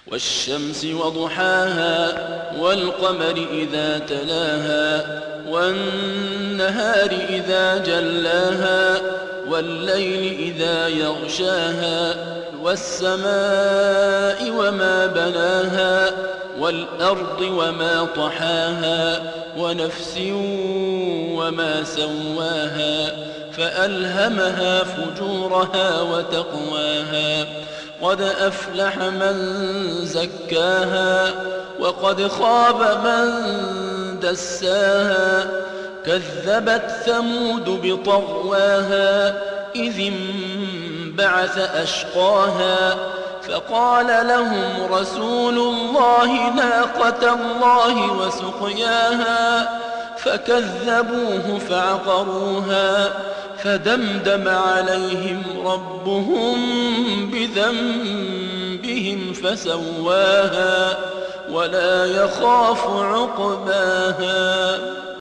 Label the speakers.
Speaker 1: والشمس وضحاها والقمر إذا تلاها والنهار إذا جلاها والليل إذا يغشاها والسماء وما بناها والأرض وما طحاها ونفس وما سواها فألهمها فجورها وتقواها قد أفلح من زكاها وقد خاب من دساها كذبت ثمود بطغواها إذ انبعث أشقاها فقال لهم رسول الله ناقة الله وسقياها فكذبوه فعقروها فدمدم عليهم ربهم بذنبهم فسواها ولا يخاف عقباها.